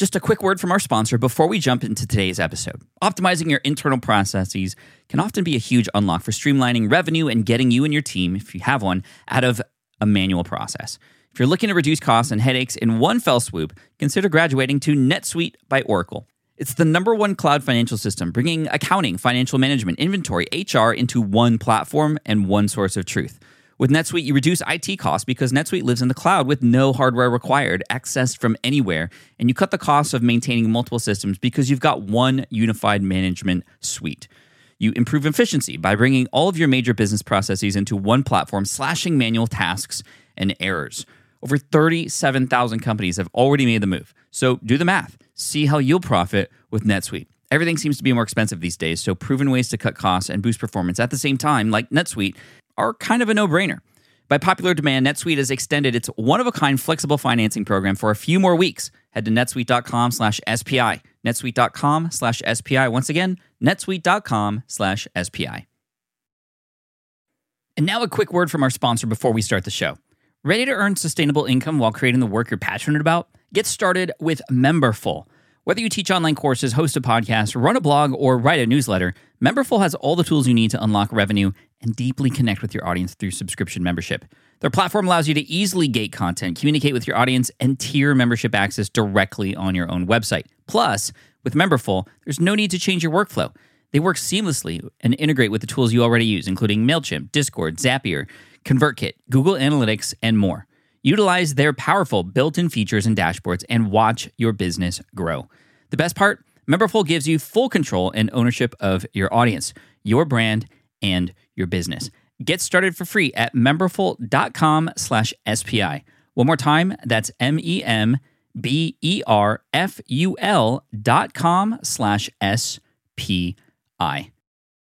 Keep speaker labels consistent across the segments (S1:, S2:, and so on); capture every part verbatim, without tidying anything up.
S1: Just a quick word from our sponsor before we jump into today's episode. Optimizing your internal processes can often be a huge unlock for streamlining revenue and getting you and your team, if you have one, out of a manual process. If you're looking to reduce costs and headaches in one fell swoop, consider graduating to NetSuite by Oracle. It's the number one cloud financial system, bringing accounting, financial management, inventory, H R into one platform and one source of truth. With NetSuite, you reduce I T costs because NetSuite lives in the cloud with no hardware required, accessed from anywhere, and you cut the cost of maintaining multiple systems because you've got one unified management suite. You improve efficiency by bringing all of your major business processes into one platform, slashing manual tasks and errors. Over thirty-seven thousand companies have already made the move. So do the math. See how you'll profit with NetSuite. Everything seems to be more expensive these days, so proven ways to cut costs and boost performance at the same time, like NetSuite, are kind of a no-brainer. By popular demand, NetSuite has extended its one-of-a-kind flexible financing program for a few more weeks. Head to netsuite.com slash SPI. netsuite.com slash SPI. Once again, netsuite.com slash SPI. And now a quick word from our sponsor before we start the show. Ready to earn sustainable income while creating the work you're passionate about? Get started with Memberful. Whether you teach online courses, host a podcast, run a blog, or write a newsletter, Memberful has all the tools you need to unlock revenue and deeply connect with your audience through subscription membership. Their platform allows you to easily gate content, communicate with your audience, and tier membership access directly on your own website. Plus, with Memberful, there's no need to change your workflow. They work seamlessly and integrate with the tools you already use, including MailChimp, Discord, Zapier, ConvertKit, Google Analytics, and more. Utilize their powerful built-in features and dashboards and watch your business grow. The best part? Memberful gives you full control and ownership of your audience, your brand, and your business. Get started for free at memberful.com slash SPI. One more time, that's M-E-M-B-E-R-F-U-L dot com slash S-P-I.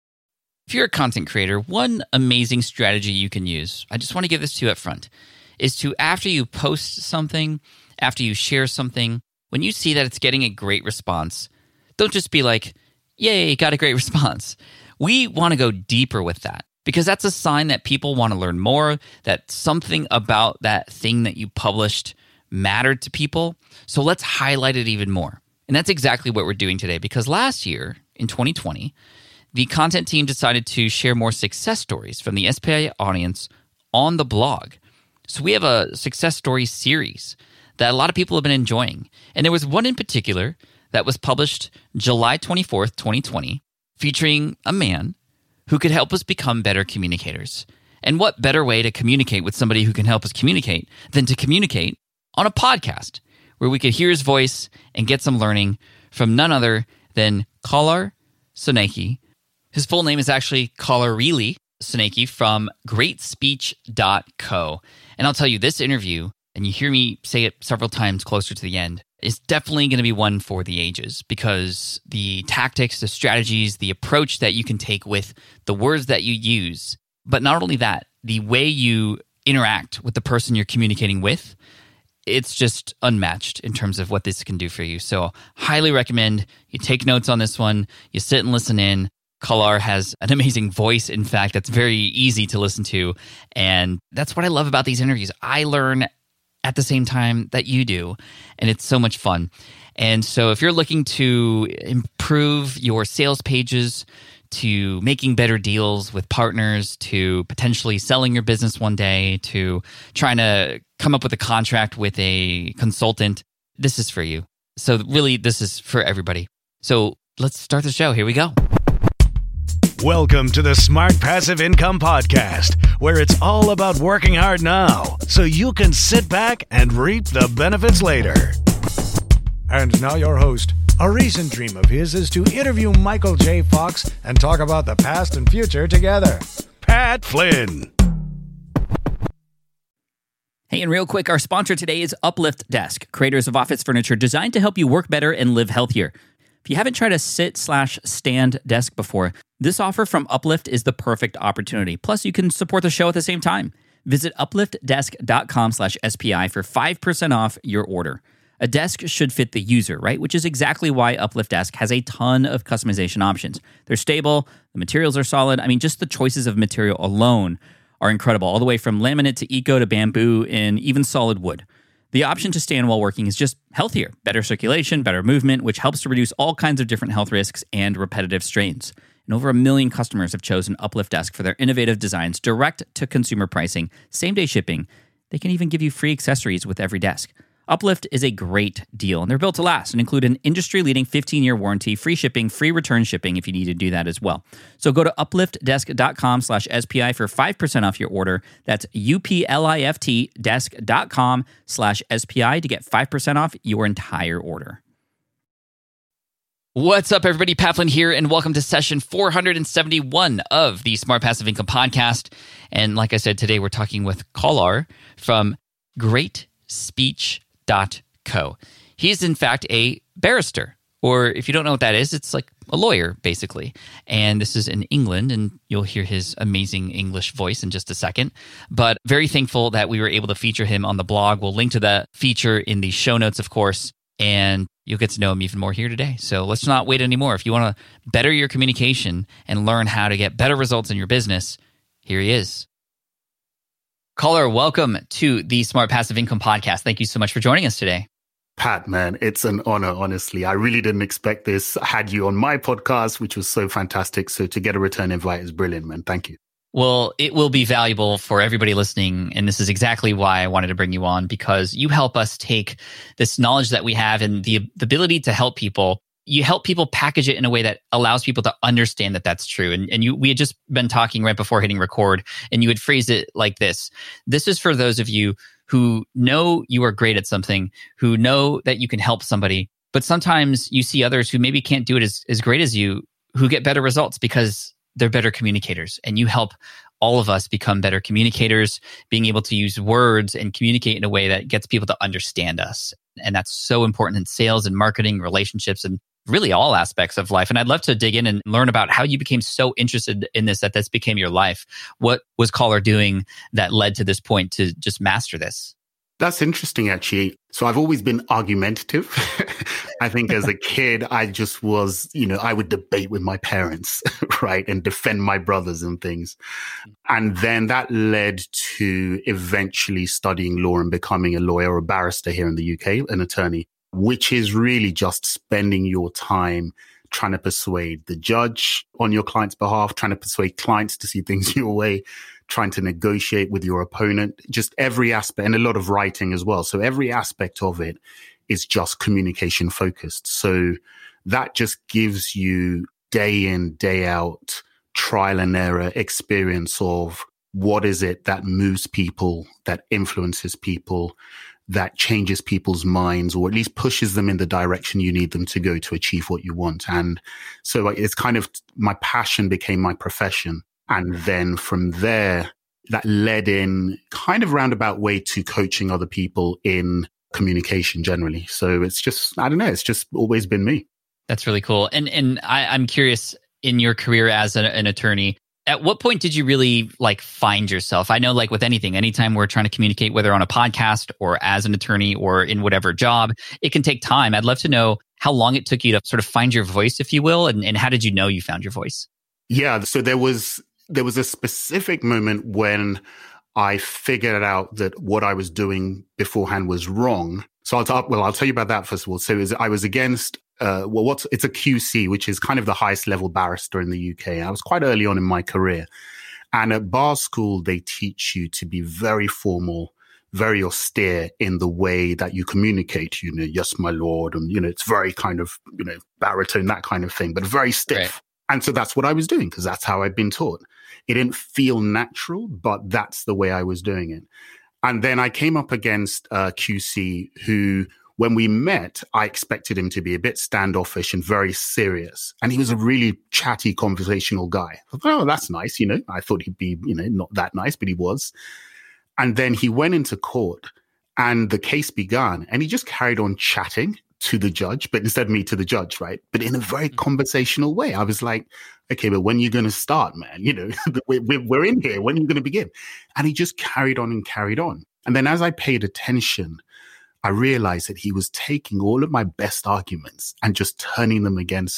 S1: If you're a content creator, one amazing strategy you can use, I just want to give this to you up front, is to, after you post something, after you share something, when you see that it's getting a great response, don't just be like, yay, got a great response. We want to go deeper with that because that's a sign that people want to learn more, that something about that thing that you published mattered to people. So let's highlight it even more. And that's exactly what we're doing today because last year, in twenty twenty, the content team decided to share more success stories from the S P I audience on the blog. So we have a success story series that a lot of people have been enjoying. And there was one in particular that was published July twenty-fourth, twenty twenty, featuring a man who could help us become better communicators. And what better way to communicate with somebody who can help us communicate than to communicate on a podcast where we could hear his voice and get some learning from none other than Kolar Sonaki. His full name is actually Kolarili Sonaki from great speech dot co. And I'll tell you, this interview, and you hear me say it several times closer to the end, is definitely going to be one for the ages because the tactics, the strategies, the approach that you can take with the words that you use, but not only that, the way you interact with the person you're communicating with, it's just unmatched in terms of what this can do for you. So highly recommend you take notes on this one, you sit and listen in. Kolar has an amazing voice, in fact, that's very easy to listen to. And that's what I love about these interviews. I learn at the same time that you do, and it's so much fun. And so if you're looking to improve your sales pages, to making better deals with partners, to potentially selling your business one day, to trying to come up with a contract with a consultant, this is for you. So really, this is for everybody. So let's start the show. Here we go.
S2: Welcome to the Smart Passive Income Podcast, where it's all about working hard now so you can sit back and reap the benefits later. And now your host. A recent dream of his is to interview Michael J. Fox and talk about the past and future together. Pat Flynn.
S1: Hey, and real quick, our sponsor today is Uplift Desk, creators of office furniture designed to help you work better and live healthier. If you haven't tried a sit slash stand desk before, this offer from Uplift is the perfect opportunity. Plus, you can support the show at the same time. Visit upliftdesk.com slash SPI for five percent off your order. A desk should fit the user, right? Which is exactly why Uplift Desk has a ton of customization options. They're stable, the materials are solid. I mean, just the choices of material alone are incredible, all the way from laminate to eco to bamboo and even solid wood.
S3: The option to stand while working is just healthier, better circulation, better movement, which helps to reduce all kinds of different health risks and repetitive strains. And over a million customers have chosen Uplift Desk for their innovative designs, direct-to-consumer pricing, same-day shipping. They can even give you free accessories with every desk. Uplift is a great deal, and they're built to last and include an industry-leading fifteen-year warranty, free shipping, free return shipping if you need to do that as well. So go to upliftdesk.com slash SPI for five percent off your order. That's U-P-L-I-F-T desk.com slash SPI to get five percent off your entire order.
S1: What's up, everybody? Pat Flynn here, and welcome to session four hundred seventy-one of the Smart Passive Income Podcast. And like I said, today we're talking with Kolar from Great Speech dot co. He's in fact a barrister, or if you don't know what that is, it's like a lawyer, basically. And this is in England, and you'll hear his amazing English voice in just a second. But very thankful that we were able to feature him on the blog. We'll link to that feature in the show notes, of course, and you'll get to know him even more here today. So let's not wait anymore. If you want to better your communication and learn how to get better results in your business, here he is. Kolar, welcome to the Smart Passive Income Podcast. Thank you so much for joining us today.
S4: Pat, man, it's an honor, honestly. I really didn't expect this. I had you on my podcast, which was so fantastic. So to get a return invite is brilliant, man. Thank you.
S1: Well, it will be valuable for everybody listening. And this is exactly why I wanted to bring you on, because you help us take this knowledge that we have and the, the ability to help people. You help people package it in a way that allows people to understand that that's true. And, and you, we had just been talking right before hitting record, and you would phrase it like this. This is for those of you who know you are great at something, who know that you can help somebody, but sometimes you see others who maybe can't do it as, as great as you, who get better results because they're better communicators. And you help all of us become better communicators, being able to use words and communicate in a way that gets people to understand us. And that's so important in sales and marketing, relationships, and really all aspects of life. And I'd love to dig in and learn about how you became so interested in this, that this became your life. What was Kolar doing that led to this point to just master this?
S4: That's interesting, actually. So I've always been argumentative. I think as a kid, I just was, you know, I would debate with my parents, right? And defend my brothers and things. And then that led to eventually studying law and becoming a lawyer or a barrister here in the U K, an attorney, which is really just spending your time trying to persuade the judge on your client's behalf, trying to persuade clients to see things your way, trying to negotiate with your opponent, just every aspect, and a lot of writing as well. So every aspect of it is just communication focused. So that just gives you day in, day out, trial and error experience of what is it that moves people, that influences people, that changes people's minds, or at least pushes them in the direction you need them to go to achieve what you want. And so it's kind of, my passion became my profession. And then from there, that led in kind of roundabout way to coaching other people in communication generally. So it's just, I don't know, it's just always been me.
S1: That's really cool. And and I, I'm curious, in your career as an, an attorney, at what point did you really like find yourself? I know, like with anything, anytime we're trying to communicate, whether on a podcast or as an attorney or in whatever job, it can take time. I'd love to know how long it took you to sort of find your voice, if you will, and, and how did you know you found your voice?
S4: Yeah, so there was there was a specific moment when I figured out that what I was doing beforehand was wrong. So I'll talk, well, I'll tell you about that first of all. So it was, I was against Uh, well, what's it's a Q C, which is kind of the highest level barrister in the U K. I was quite early on in my career. And at bar school, they teach you to be very formal, very austere in the way that you communicate, you know, yes, my lord. And, you know, it's very kind of, you know, baritone, that kind of thing, but very stiff. Right. And so that's what I was doing because that's how I'd been taught. It didn't feel natural, but that's the way I was doing it. And then I came up against uh, Q C who, when we met, I expected him to be a bit standoffish and very serious. And he was a really chatty, conversational guy. I thought, oh, that's nice. You know, I thought he'd be, you know, not that nice, but he was. And then he went into court and the case began and he just carried on chatting to the judge, but instead of me to the judge, right? But in a very conversational way. I was like, okay, but when are you going to start, man? You know, we're, we're in here. When are you going to begin? And he just carried on and carried on. And then as I paid attention, I realized that he was taking all of my best arguments and just turning them against me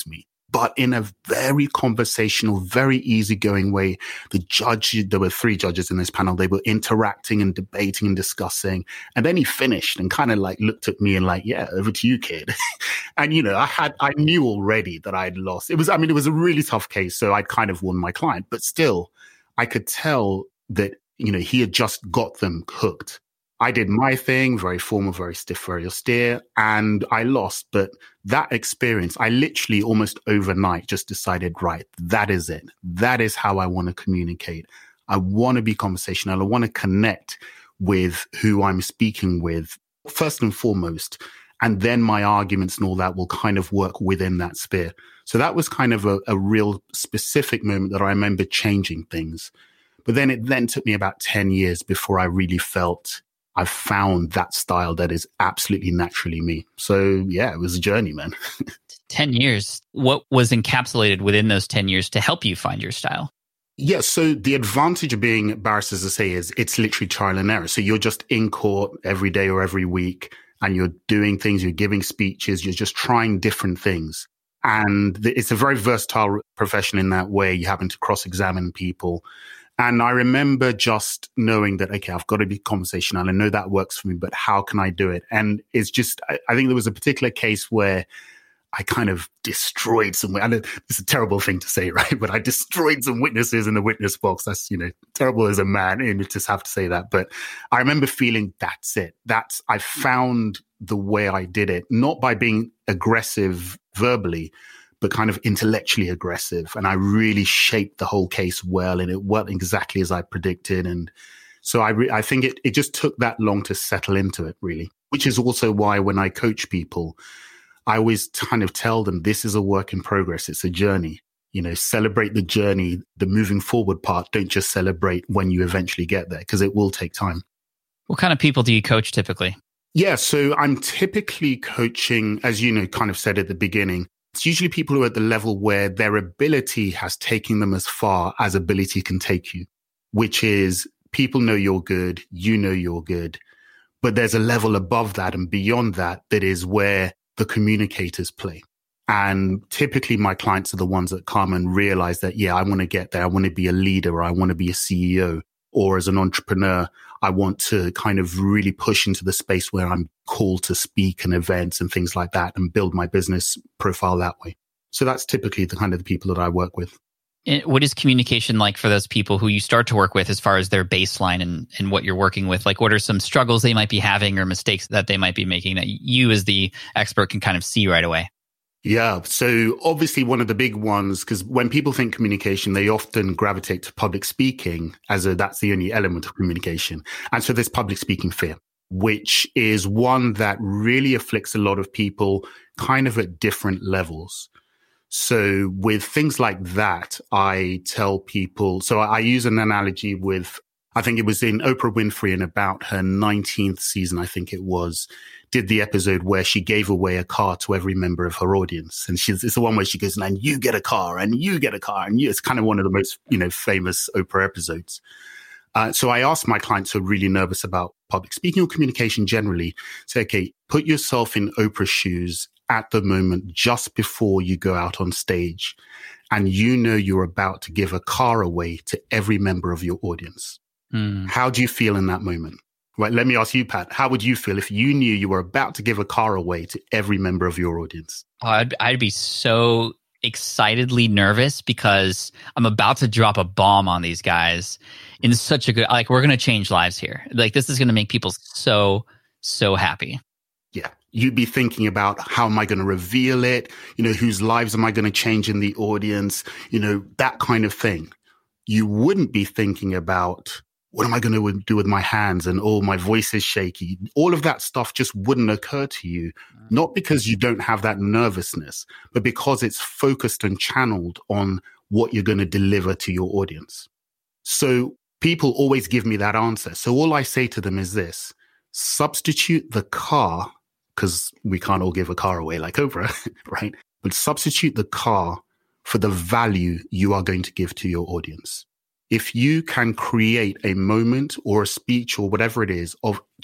S4: but in a very conversational, very easygoing way. The judge, there were three judges in this panel. They were interacting and debating and discussing. And then he finished and kind of like looked at me and like, yeah, over to you, kid. And, you know, I had, I knew already that I had lost. It was, I mean, it was a really tough case. So I'd kind of won my client, but still I could tell that, you know, he had just got them hooked. I did my thing, very formal, very stiff, very austere, and I lost. But that experience, I literally almost overnight just decided, right, that is it. That is how I want to communicate. I want to be conversational. I want to connect with who I'm speaking with, first and foremost. And then my arguments and all that will kind of work within that sphere. So that was kind of a, a real specific moment that I remember changing things. But then it then took me about ten years before I really felt I found that style that is absolutely naturally me. So yeah, it was a journey, man.
S1: ten years. What was encapsulated within those ten years to help you find your style?
S4: Yeah, so the advantage of being barristers, as I say, is it's literally trial and error. So you're just in court every day or every week, and you're doing things, you're giving speeches, you're just trying different things. And it's a very versatile profession in that way. You're having to cross-examine people. And I remember just knowing that, okay, I've got to be conversational. I know that works for me, but how can I do it? And it's just, I, I think there was a particular case where I kind of destroyed some, I know it's a terrible thing to say, right? But I destroyed some witnesses in the witness box. That's, you know, terrible as a man, and you just have to say that. But I remember feeling that's it. That's, I found the way I did it, not by being aggressive verbally, but kind of intellectually aggressive. And I really shaped the whole case well, and it went exactly as I predicted. And so I, re- I think it, it just took that long to settle into it, really, which is also why when I coach people, I always kind of tell them this is a work in progress. It's a journey. You know, celebrate the journey, the moving forward part. Don't just celebrate when you eventually get there, because it will take time.
S1: What kind of people do you coach typically?
S4: Yeah, so I'm typically coaching, as you know, kind of said at the beginning, it's usually people who are at the level where their ability has taken them as far as ability can take you, which is people know you're good, you know you're good, but there's a level above that and beyond that that is where the communicators play. And typically my clients are the ones that come and realize that, yeah, I want to get there. I want to be a leader, or I want to be a C E O, or as an entrepreneur, I want to kind of really push into the space where I'm called to speak and events and things like that and build my business profile that way. So that's typically the kind of the people that I work with.
S1: And what is communication like for those people who you start to work with as far as their baseline and, and what you're working with? Like, what are some struggles they might be having or mistakes that they might be making that you as the expert can kind of see right away?
S4: Yeah. So obviously one of the big ones, because when people think communication, they often gravitate to public speaking as a, that's the only element of communication. And so there's public speaking fear, which is one that really afflicts a lot of people kind of at different levels. So with things like that, I tell people, so I, I use an analogy with, I think it was in Oprah Winfrey in about her nineteenth season, I think it was, did the episode where she gave away a car to every member of her audience. And she's, it's the one where she goes, and you get a car, and you get a car. And you, it's kind of one of the most, you know, famous Oprah episodes. Uh, so I asked my clients who are really nervous about public speaking or communication generally, say, okay, put yourself in Oprah's shoes at the moment, just before you go out on stage, and you know you're about to give a car away to every member of your audience. Mm. How do you feel in that moment? Right, let me ask you, Pat, how would you feel if you knew you were about to give a car away to every member of your audience?
S1: Oh, I'd, I'd be so excitedly nervous because I'm about to drop a bomb on these guys in such a good, like, we're going to change lives here. Like, this is going to make people so, so happy.
S4: Yeah. You'd be thinking about, how am I going to reveal it? You know, whose lives am I going to change in the audience? You know, that kind of thing. You wouldn't be thinking about, what am I going to do with my hands? And, oh, my voice is shaky. All of that stuff just wouldn't occur to you, not because you don't have that nervousness, but because it's focused and channeled on what you're going to deliver to your audience. So people always give me that answer. So all I say to them is this: substitute the car, because we can't all give a car away like Oprah, right? But substitute the car for the value you are going to give to your audience. If you can create a moment or a speech or whatever it is of just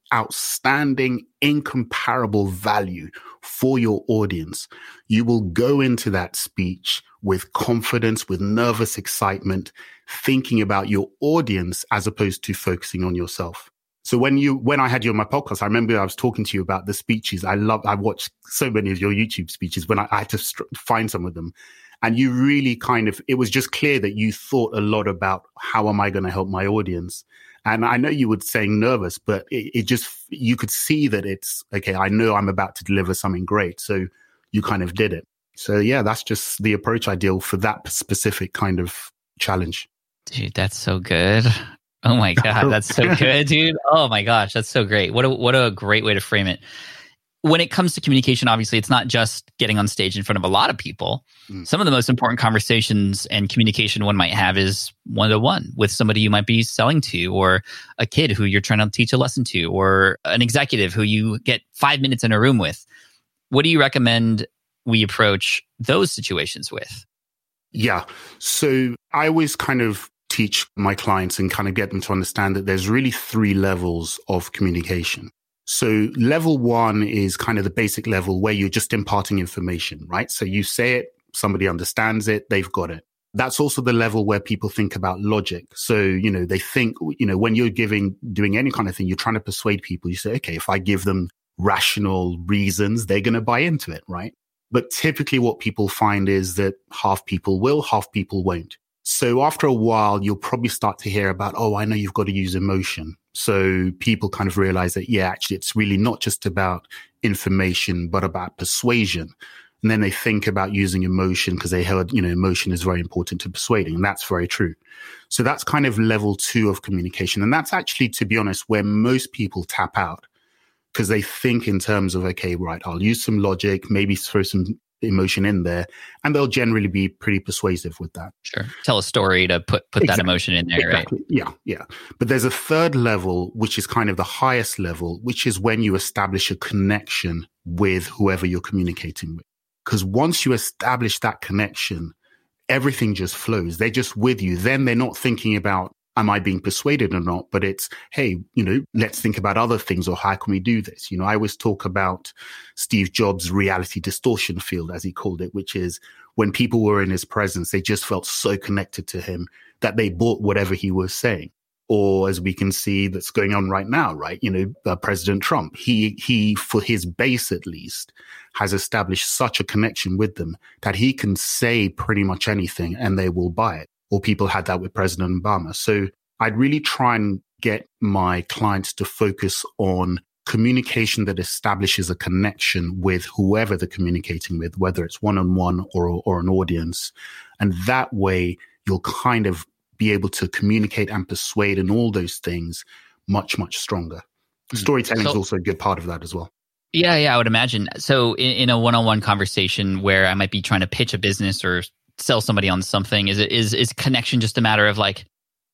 S4: outstanding, incomparable value for your audience, you will go into that speech with confidence, with nervous excitement, thinking about your audience as opposed to focusing on yourself. So when you, when I had you on my podcast, I remember I was talking to you about the speeches. I love, I watched so many of your YouTube speeches when I, I had to st- find some of them. And you really kind of, it was just clear that you thought a lot about how am I going to help my audience? And I know you were saying nervous, but it, it just, you could see that it's, okay, I know I'm about to deliver something great. So you kind of did it. So yeah, that's just the approach I deal for that specific kind of challenge.
S1: Dude, that's so good. Oh my God, that's so good, dude. Oh my gosh, that's so great. What a, what a great way to frame it. When it comes to communication, obviously, it's not just getting on stage in front of a lot of people. Mm. Some of the most important conversations and communication one might have is one-to-one with somebody you might be selling to, or a kid who you're trying to teach a lesson to, or an executive who you get five minutes in a room with. What do you recommend we approach those situations with?
S4: Yeah. So I always kind of teach my clients and kind of get them to understand that there's really three levels of communication. So level one is kind of the basic level where you're just imparting information, right? So you say it, somebody understands it, they've got it. That's also the level where people think about logic. So, you know, they think, you know, when you're giving, doing any kind of thing, you're trying to persuade people. You say, okay, if I give them rational reasons, they're going to buy into it, right? But typically what people find is that half people will, half people won't. So after a while, you'll probably start to hear about, oh, I know you've got to use emotion. So people kind of realize that, yeah, actually, it's really not just about information, but about persuasion. And then they think about using emotion because they heard, you know, emotion is very important to persuading. And that's very true. So that's kind of level two of communication. And that's actually, to be honest, where most people tap out because they think in terms of, okay, right, I'll use some logic, maybe throw some emotion in there, and they'll generally be pretty persuasive with that.
S1: Sure. Tell a story to put, put exactly. that emotion in there, exactly.
S4: right? Yeah, yeah. But there's a third level, which is kind of the highest level, which is when you establish a connection with whoever you're communicating with. Because once you establish that connection, everything just flows. They're just with you. Then they're not thinking about, am I being persuaded or not? But it's, hey, you know, let's think about other things, or how can we do this? You know, I always talk about Steve Jobs' reality distortion field, as he called it, which is when people were in his presence, they just felt so connected to him that they bought whatever he was saying. Or as we can see that's going on right now, right? You know, uh, President Trump, he, he, for his base at least, has established such a connection with them that he can say pretty much anything and they will buy it. Or people had that with President Obama. So I'd really try and get my clients to focus on communication that establishes a connection with whoever they're communicating with, whether it's one-on-one or, or an audience. And that way you'll kind of be able to communicate and persuade and all those things much, much stronger. Mm. Storytelling so, is also a good part of that as well.
S1: Yeah, yeah, I would imagine. So in, in a one-on-one conversation where I might be trying to pitch a business or sell somebody on something, is it is is connection just a matter of like,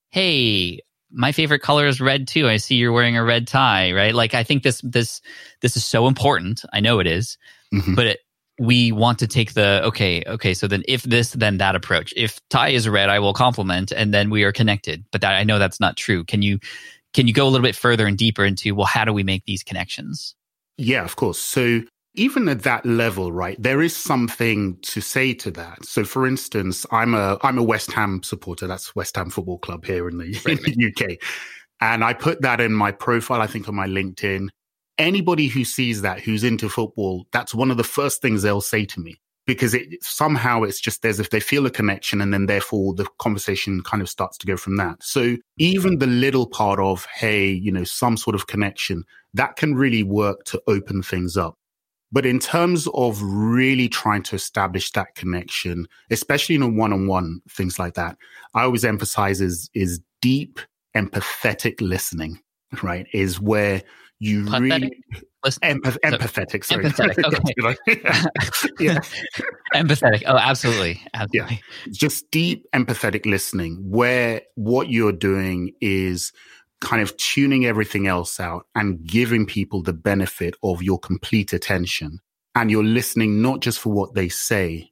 S1: hey, my favorite color is red too. I see you're wearing a red tie, right? Like, I think this this this is so important. I know it is, mm-hmm. but it, we want to take the okay, okay. So then, if this, then that approach. If tie is red, I will compliment, and then we are connected. But that I know that's not true. Can you can you go a little bit further and deeper into, well, how do we make these connections?
S4: Yeah, of course. So even at that level, right, there is something to say to that. So, for instance, I'm a I'm a West Ham supporter. That's West Ham Football Club here in the, right, in the U K. And I put that in my profile, I think on my LinkedIn. Anybody who sees that, who's into football, that's one of the first things they'll say to me. Because it somehow it's just as if they feel a connection, and then therefore the conversation kind of starts to go from that. So even the little part of, hey, you know, some sort of connection, that can really work to open things up. But in terms of really trying to establish that connection, especially in a one-on-one, things like that, I always emphasize is, is deep, empathetic listening, right? Is where you
S1: Pathetic?
S4: really... Empath- empathetic, sorry.
S1: Empathetic, okay.
S4: yeah.
S1: Empathetic. Oh, absolutely. Absolutely.
S4: Yeah. Just deep, empathetic listening, where what you're doing is kind of tuning everything else out and giving people the benefit of your complete attention. And you're listening not just for what they say,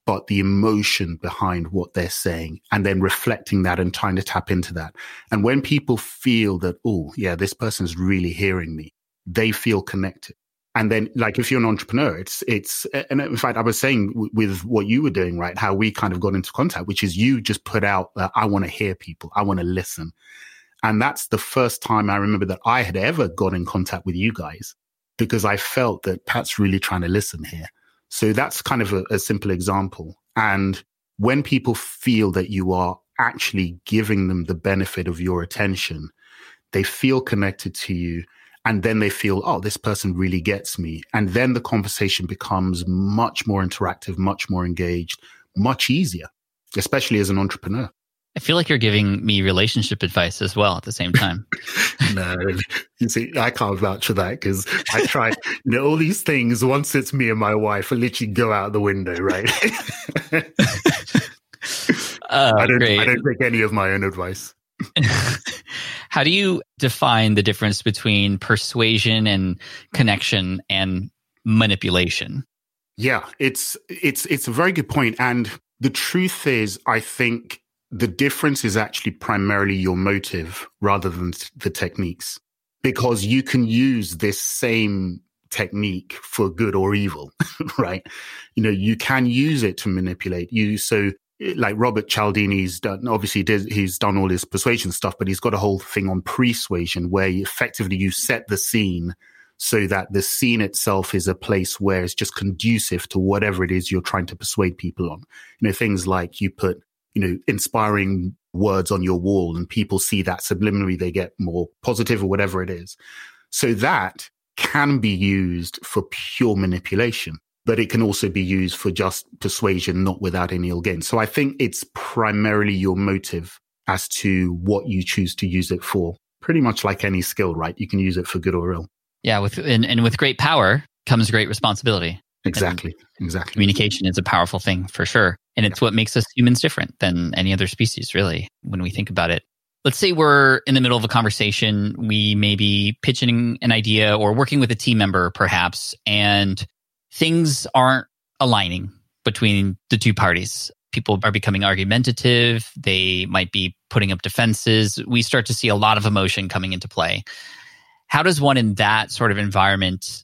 S4: but the emotion behind what they're saying, and then reflecting that and trying to tap into that. And when people feel that, oh, yeah, this person's really hearing me, they feel connected. And then, like, if you're an entrepreneur, it's, it's, and in fact, I was saying w- with what you were doing, right, how we kind of got into contact, which is you just put out that I want to hear people, I want to listen. And that's the first time I remember that I had ever got in contact with you guys, because I felt that Pat's really trying to listen here. So that's kind of a, a simple example. And when people feel that you are actually giving them the benefit of your attention, they feel connected to you. And then they feel, oh, this person really gets me. And then the conversation becomes much more interactive, much more engaged, much easier, especially as an entrepreneur.
S1: I feel like you're giving me relationship advice as well at the same time.
S4: No, you see, I can't vouch for that, because I try, you know, all these things, once it's me and my wife, I literally go out the window, right?
S1: uh,
S4: I don't,
S1: great.
S4: I don't take any of my own advice.
S1: How do you define the difference between persuasion and connection and manipulation?
S4: Yeah, it's it's it's a very good point. And the truth is, I think the difference is actually primarily your motive rather than the techniques, because you can use this same technique for good or evil, right? You know, you can use it to manipulate you. So like Robert Cialdini's done, obviously did, he's done all his persuasion stuff, but he's got a whole thing on persuasion where you effectively you set the scene so that the scene itself is a place where it's just conducive to whatever it is you're trying to persuade people on. You know, things like you put, you know, inspiring words on your wall and people see that subliminally, they get more positive or whatever it is. So that can be used for pure manipulation, but it can also be used for just persuasion, not without any ill gain. So I think it's primarily your motive as to what you choose to use it for. Pretty much like any skill, right? You can use it for good or ill.
S1: Yeah, with and, and with great power comes great responsibility.
S4: Exactly,
S1: and
S4: exactly.
S1: Communication is a powerful thing for sure. And it's yeah. what makes us humans different than any other species, really, when we think about it. Let's say we're in the middle of a conversation. We may be pitching an idea or working with a team member, perhaps, and things aren't aligning between the two parties. People are becoming argumentative. They might be putting up defenses. We start to see a lot of emotion coming into play. How does one in that sort of environment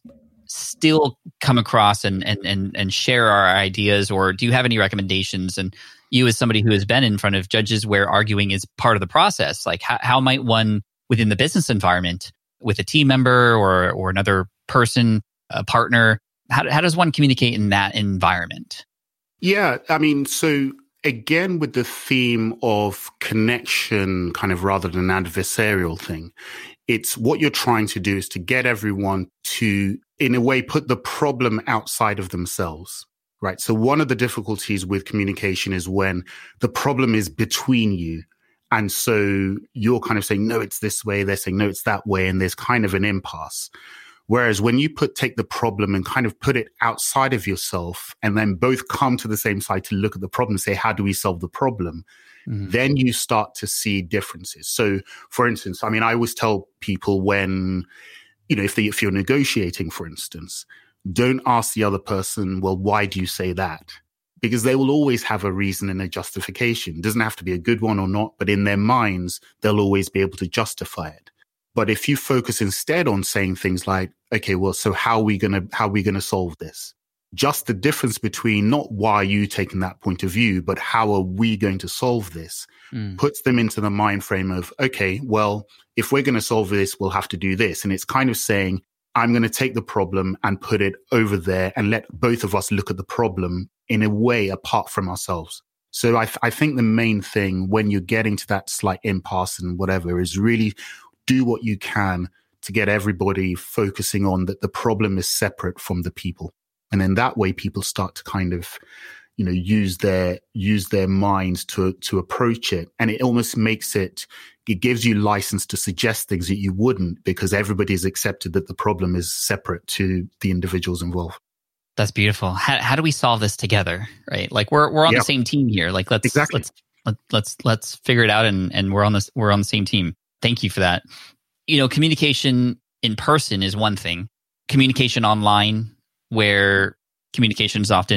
S1: still come across and and and, and share our ideas? Or do you have any recommendations? And you, as somebody who has been in front of judges where arguing is part of the process, like how, how might one within the business environment with a team member or or another person, a partner, how how does one communicate in that environment?
S4: Yeah, I mean, so again, with the theme of connection, kind of rather than an adversarial thing, it's what you're trying to do is to get everyone to, in a way, put the problem outside of themselves, right? So one of the difficulties with communication is when the problem is between you. And so you're kind of saying, no, it's this way. They're saying, no, it's that way. And there's kind of an impasse. Whereas when you put, take the problem and kind of put it outside of yourself and then both come to the same side to look at the problem and say, how do we solve the problem? Mm-hmm. Then you start to see differences. So for instance, I mean, I always tell people when, you know, if they, if you're negotiating, for instance, don't ask the other person, well, why do you say that? Because they will always have a reason and a justification. It doesn't have to be a good one or not, but in their minds, they'll always be able to justify it. But if you focus instead on saying things like, okay, well, so how are we going to, how are we going to solve this? Just the difference between not why are you taking that point of view, but how are we going to solve this mm. puts them into the mind frame of, okay, well, if we're going to solve this, we'll have to do this. And it's kind of saying, I'm going to take the problem and put it over there and let both of us look at the problem in a way apart from ourselves. So I, th- I think the main thing when you're getting to that slight impasse and whatever is really do what you can to get everybody focusing on that the problem is separate from the people. And in that way, people start to kind of, you know, use their, use their minds to, to approach it. And it almost makes it, it gives you license to suggest things that you wouldn't because everybody's accepted that the problem is separate to the individuals involved.
S1: That's beautiful. How, how do we solve this together? Right. Like we're, we're on yep. the same team here. Like let's,
S4: exactly.
S1: let's, let, let's, let's figure it out. And, and we're on this, we're on the same team. Thank you for that. You know, communication in person is one thing. Communication online, where communication is often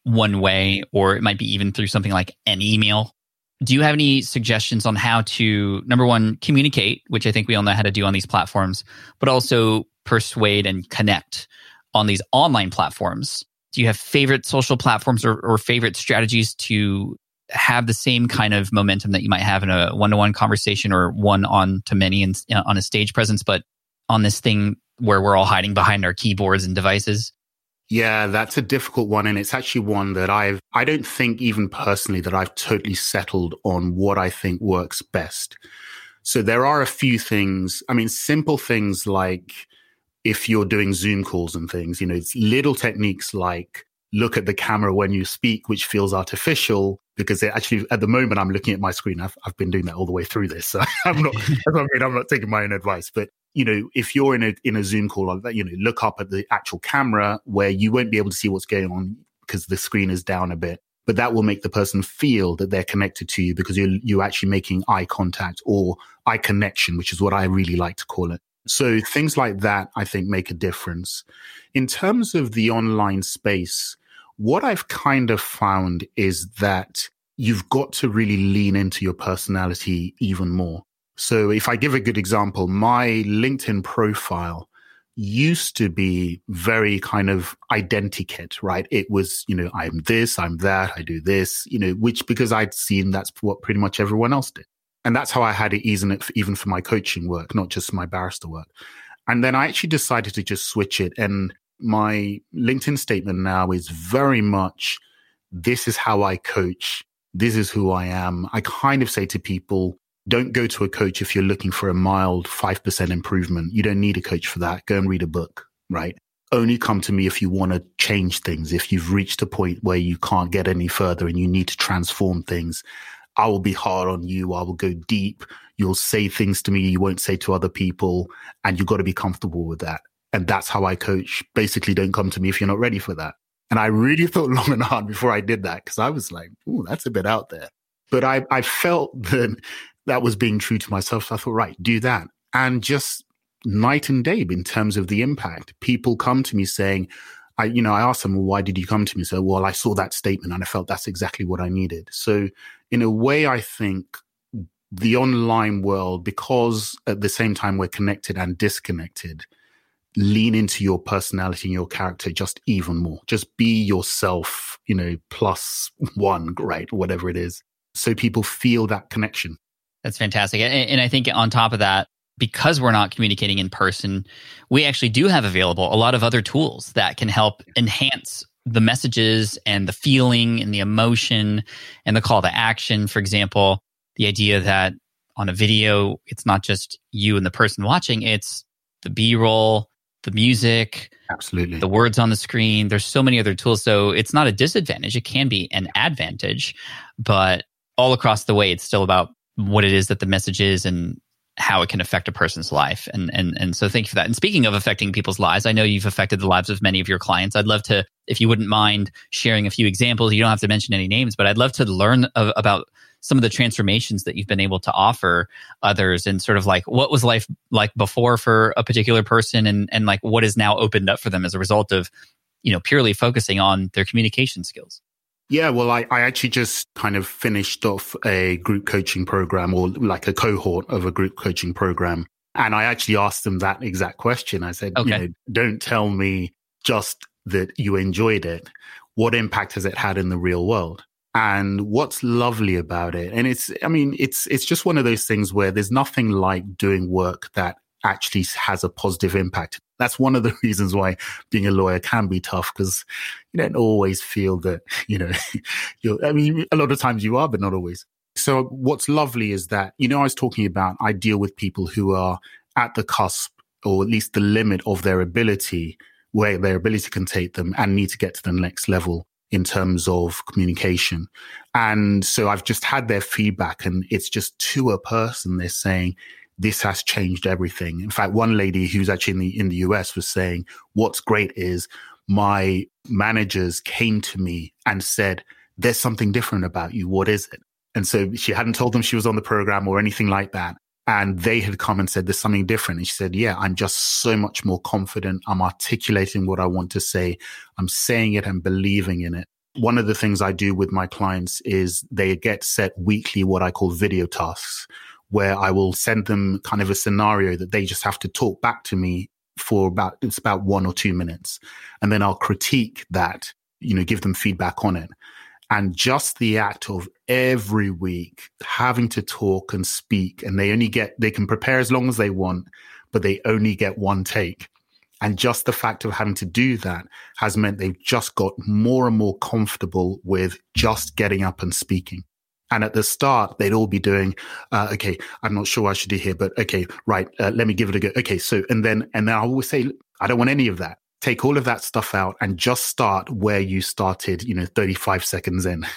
S1: one way, or it might be even through something like an email. Do you have any suggestions on how to, number one, communicate, which I think we all know how to do on these platforms, but also persuade and connect on these online platforms? Do you have favorite social platforms or, or favorite strategies to have the same kind of momentum that you might have in a one-to-one conversation or one-on-to-many in, on a stage presence, but on this thing where we're all hiding behind our keyboards and devices?
S4: Yeah, that's a difficult one. And it's actually one that I've, I don't think even personally that I've totally settled on what I think works best. So there are a few things, I mean, simple things like if you're doing Zoom calls and things, you know, it's little techniques like look at the camera when you speak, which feels artificial because it actually, at the moment, I'm looking at my screen. I've, I've been doing that all the way through this. So I'm not, I mean, I'm not taking my own advice, but you know, if you're in a in a Zoom call like that, you know, look up at the actual camera where you won't be able to see what's going on because the screen is down a bit. But that will make the person feel that they're connected to you because you're you're actually making eye contact or eye connection, which is what I really like to call it. So things like that, I think, make a difference. In terms of the online space, what I've kind of found is that you've got to really lean into your personality even more. So if I give a good example, my LinkedIn profile used to be very kind of identikit, right? It was, you know, I'm this, I'm that, I do this, you know, which because I'd seen that's what pretty much everyone else did. And that's how I had it even, even for my coaching work, not just my barrister work. And then I actually decided to just switch it. And my LinkedIn statement now is very much, this is how I coach. This is who I am. I kind of say to people, don't go to a coach if you're looking for a mild five percent improvement. You don't need a coach for that. Go and read a book, right? Only come to me if you want to change things. If you've reached a point where you can't get any further and you need to transform things, I will be hard on you. I will go deep. You'll say things to me you won't say to other people, and you've got to be comfortable with that. And that's how I coach. Basically, don't come to me if you're not ready for that. And I really thought long and hard before I did that because I was like, ooh, that's a bit out there. But I, I felt that that was being true to myself. So I thought, right, do that. And just night and day in terms of the impact. People come to me saying, I, you know, I asked them, well, why did you come to me? So, well, I saw that statement and I felt that's exactly what I needed. So in a way, I think the online world, because at the same time we're connected and disconnected, lean into your personality and your character just even more. Just be yourself, you know, plus one, right? Whatever it is. So people feel that connection.
S1: That's fantastic. And, and I think on top of that, because we're not communicating in person, we actually do have available a lot of other tools that can help enhance the messages and the feeling and the emotion and the call to action. For example, the idea that on a video, it's not just you and the person watching, it's the B-roll, the music,
S4: absolutely,
S1: the words on the screen. There's so many other tools. So it's not a disadvantage. It can be an advantage, but all across the way, it's still about what it is that the message is and how it can affect a person's life. And and and so thank you for that. And speaking of affecting people's lives, I know you've affected the lives of many of your clients. I'd love to, if you wouldn't mind sharing a few examples, you don't have to mention any names, but I'd love to learn of, about some of the transformations that you've been able to offer others and sort of like what was life like before for a particular person and and like what is now opened up for them as a result of, you know, purely focusing on their communication skills.
S4: Yeah, well, I, I actually just kind of finished off a group coaching program or like a cohort of a group coaching program. And I actually asked them that exact question. I said, okay, you know, don't tell me just that you enjoyed it. What impact has it had in the real world? And what's lovely about it? And it's, I mean, it's, it's just one of those things where there's nothing like doing work that actually has a positive impact. That's one of the reasons why being a lawyer can be tough, because you don't always feel that, you know, you're, I mean, a lot of times you are, but not always. So what's lovely is that, you know, I was talking about, I deal with people who are at the cusp or at least the limit of their ability, where their ability can take them and need to get to the next level in terms of communication. And so I've just had their feedback, and it's just to a person, they're saying, this has changed everything. In fact, one lady who's actually in the in the U S was saying, what's great is my managers came to me and said, there's something different about you. What is it? And so she hadn't told them she was on the program or anything like that. And they had come and said, there's something different. And she said, yeah, I'm just so much more confident. I'm articulating what I want to say. I'm saying it and believing in it. one of the things I do with my clients is they get set weekly what I call video tasks, where I will send them kind of a scenario that they just have to talk back to me for about, it's about one or two minutes. And then I'll critique that, you know, give them feedback on it. And just the act of every week having to talk and speak, and they only get, they can prepare as long as they want, but they only get one take. And just the fact of having to do that has meant they've just got more and more comfortable with just getting up and speaking. And at the start, they'd all be doing, uh, okay, I'm not sure what I should do here, but okay, right, uh, let me give it a go. Okay, so, and then, and then I always say, I don't want any of that. Take all of that stuff out and just start where you started, you know, thirty-five seconds in,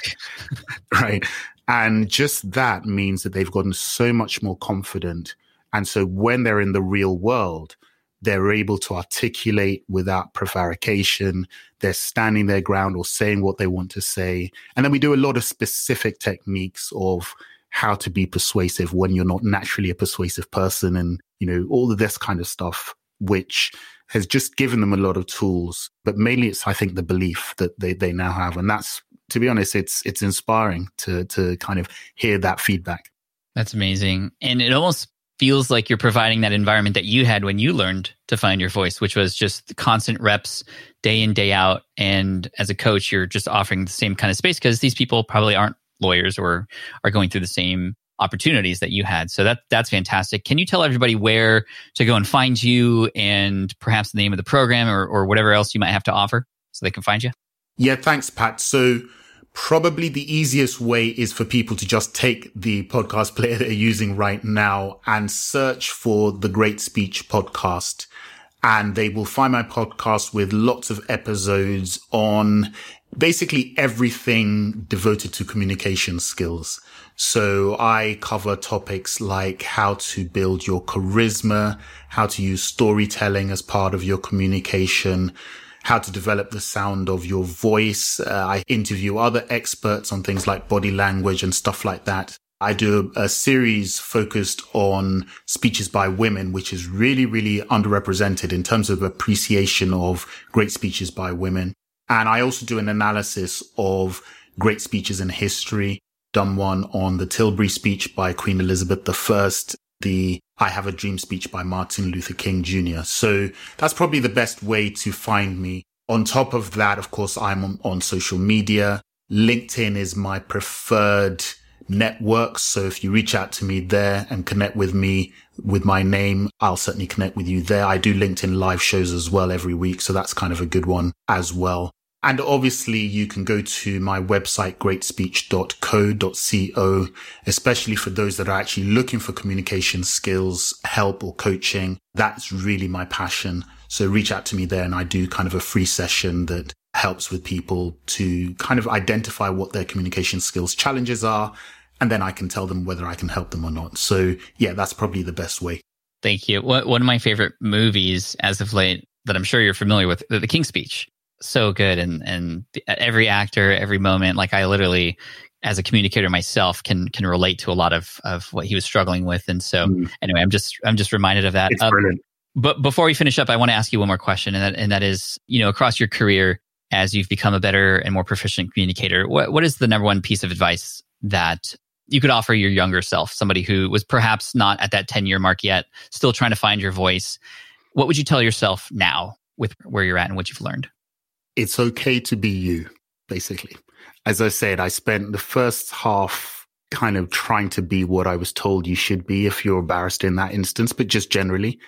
S4: right? And just that means that they've gotten so much more confident. And so when they're in the real world, they're able to articulate without prevarication. They're standing their ground or saying what they want to say. And then we do a lot of specific techniques of how to be persuasive when you're not naturally a persuasive person, and, you know, all of this kind of stuff, which has just given them a lot of tools. But mainly it's, I think, the belief that they, they now have. And that's, to be honest, it's it's inspiring to to kind of hear that feedback.
S1: That's amazing. And it almost feels like you're providing that environment that you had when you learned to find your voice, which was just constant reps day in, day out. And as a coach, you're just offering the same kind of space because these people probably aren't lawyers or are going through the same opportunities that you had. So that that's fantastic. Can you tell everybody where to go and find you, and perhaps the name of the program or, or whatever else you might have to offer so they can find you?
S4: Yeah, thanks, Pat. So probably the easiest way is for people to just take the podcast player they're using right now and search for the Great Speech Podcast. And they will find my podcast with lots of episodes on basically everything devoted to communication skills. So I cover topics like how to build your charisma, how to use storytelling as part of your communication, how to develop the sound of your voice. Uh, I interview other experts on things like body language and stuff like that. I do a series focused on speeches by women, which is really, really underrepresented in terms of appreciation of great speeches by women. And I also do an analysis of great speeches in history, done one on the Tilbury speech by Queen Elizabeth the First, the I Have a Dream speech by Martin Luther King Junior So that's probably the best way to find me. On top of that, of course, I'm on, on social media. LinkedIn is my preferred network. So if you reach out to me there and connect with me with my name, I'll certainly connect with you there. I do LinkedIn live shows as well every week. So that's kind of a good one as well. And obviously you can go to my website, great speech dot co dot co, especially for those that are actually looking for communication skills, help or coaching. That's really my passion. So reach out to me there and I do kind of a free session that helps with people to kind of identify what their communication skills challenges are. And then I can tell them whether I can help them or not. So yeah, that's probably the best way.
S1: Thank you. One of my favorite movies as of late that I'm sure you're familiar with, The King's Speech. So good. And and every actor, every moment, like I literally, as a communicator myself, can can relate to a lot of, of what he was struggling with. And so mm. anyway, I'm just I'm just reminded of that.
S4: It's
S1: um,
S4: brilliant.
S1: But before we finish up, I want to ask you one more question. And that, and that is, you know, across your career, as you've become a better and more proficient communicator, what what is the number one piece of advice that you could offer your younger self, somebody who was perhaps not at that ten-year mark yet, still trying to find your voice? What would you tell yourself now with where you're at and what you've learned?
S4: It's okay to be you, basically. As I said, I spent the first half kind of trying to be what I was told you should be if you're a barrister in that instance, but just generally.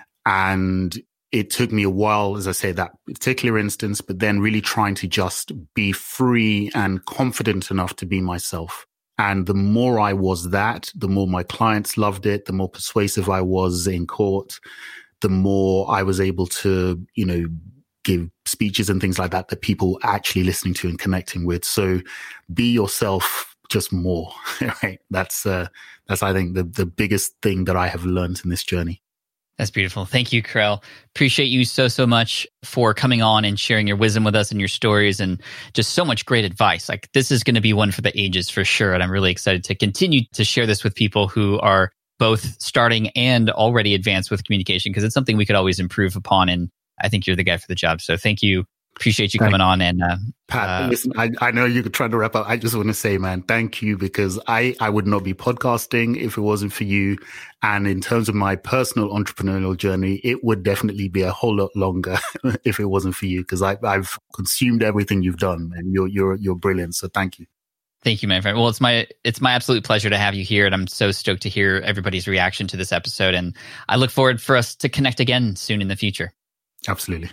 S4: And it took me a while, as I say, that particular instance, but then really trying to just be free and confident enough to be myself. And the more I was that, the more my clients loved it, the more persuasive I was in court, the more I was able to, you know, give speeches and things like that that people were actually listening to and connecting with. So be yourself just more, right? That's, uh, that's, I think, the, the biggest thing that I have learned in this journey.
S1: That's beautiful. Thank you, Karel. Appreciate you so, so much for coming on and sharing your wisdom with us and your stories and just so much great advice. Like, this is going to be one for the ages for sure. And I'm really excited to continue to share this with people who are both starting and already advanced with communication, because it's something we could always improve upon. And I think you're the guy for the job. So thank you Appreciate you
S4: Thank
S1: coming on. And uh,
S4: Pat,
S1: uh,
S4: listen, I, I know you're trying to wrap up. I just want to say, man, thank you, because I, I would not be podcasting if it wasn't for you. And in terms of my personal entrepreneurial journey, it would definitely be a whole lot longer if it wasn't for you, because I've consumed everything you've done, and you're you're you're brilliant. So thank you.
S1: Thank you, my friend. Well, it's my it's my absolute pleasure to have you here, and I'm so stoked to hear everybody's reaction to this episode. And I look forward for us to connect again soon in the future.
S4: Absolutely.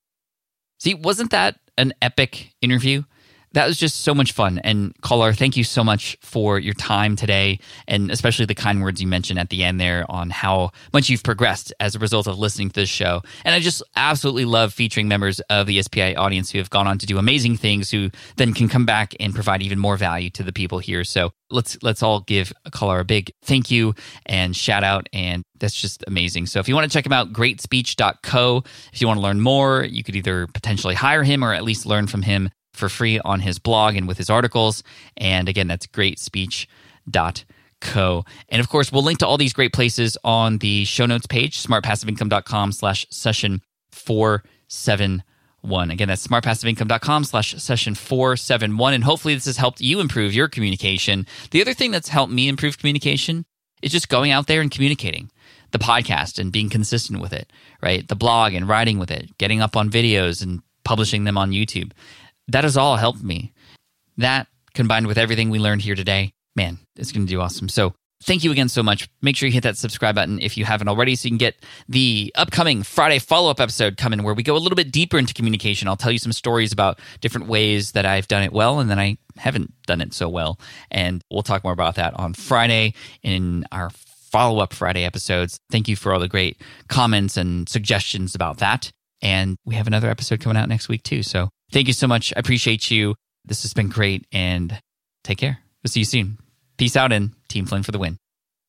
S1: See, wasn't that an epic interview? That was just so much fun. And caller, thank you so much for your time today, and especially the kind words you mentioned at the end there on how much you've progressed as a result of listening to this show. And I just absolutely love featuring members of the S P I audience who have gone on to do amazing things, who then can come back and provide even more value to the people here. So let's let's all give a caller a big thank you and shout out. And that's just amazing. So if you want to check him out, great speech dot co. If you want to learn more, you could either potentially hire him or at least learn from him for free on his blog and with his articles. And again, that's great speech dot co. And of course, we'll link to all these great places on the show notes page, smart passive income dot com slash session four seven one. Again, that's smart passive income dot com slash session four seven one. And hopefully this has helped you improve your communication. The other thing that's helped me improve communication is just going out there and communicating. The podcast and being consistent with it, right? The blog and writing with it, getting up on videos and publishing them on YouTube. That has all helped me. That, combined with everything we learned here today, man, it's going to do awesome. So thank you again so much. Make sure you hit that subscribe button if you haven't already, so you can get the upcoming Friday follow-up episode coming, where we go a little bit deeper into communication. I'll tell you some stories about different ways that I've done it well and then I haven't done it so well. And we'll talk more about that on Friday in our follow-up Friday episodes. Thank you for all the great comments and suggestions about that. And we have another episode coming out next week too. So thank you so much. I appreciate you. This has been great, and take care. We'll see you soon. Peace out, and Team Flynn for the win.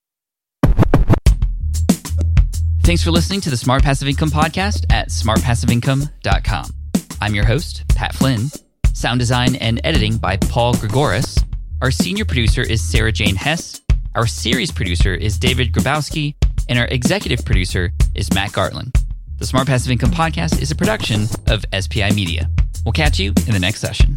S1: Thanks for listening to the Smart Passive Income Podcast at smart passive income dot com. I'm your host, Pat Flynn. Sound design and editing by Paul Gregoris. Our senior producer is Sarah Jane Hess. Our series producer is David Grabowski, and our executive producer is Matt Gartland. The Smart Passive Income Podcast is a production of S P I Media. We'll catch you in the next session.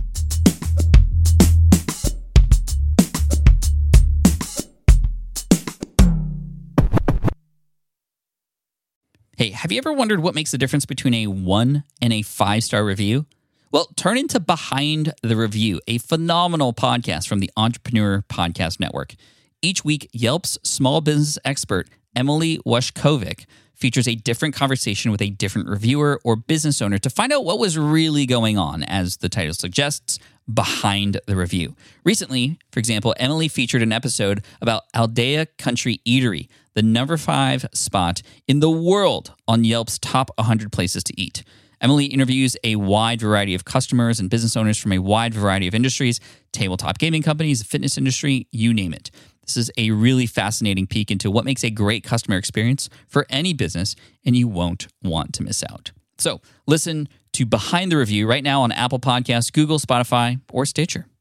S1: Hey, have you ever wondered what makes the difference between a one and a five-star review? Well, turn into Behind the Review, a phenomenal podcast from the Entrepreneur Podcast Network. Each week, Yelp's small business expert, Emily Washkovic, features a different conversation with a different reviewer or business owner to find out what was really going on, as the title suggests, behind the review. Recently, for example, Emily featured an episode about Aldea Country Eatery, the number five spot in the world on Yelp's top one hundred places to eat. Emily interviews a wide variety of customers and business owners from a wide variety of industries, tabletop gaming companies, fitness industry, you name it. This is a really fascinating peek into what makes a great customer experience for any business, and you won't want to miss out. So listen to Behind the Review right now on Apple Podcasts, Google, Spotify, or Stitcher.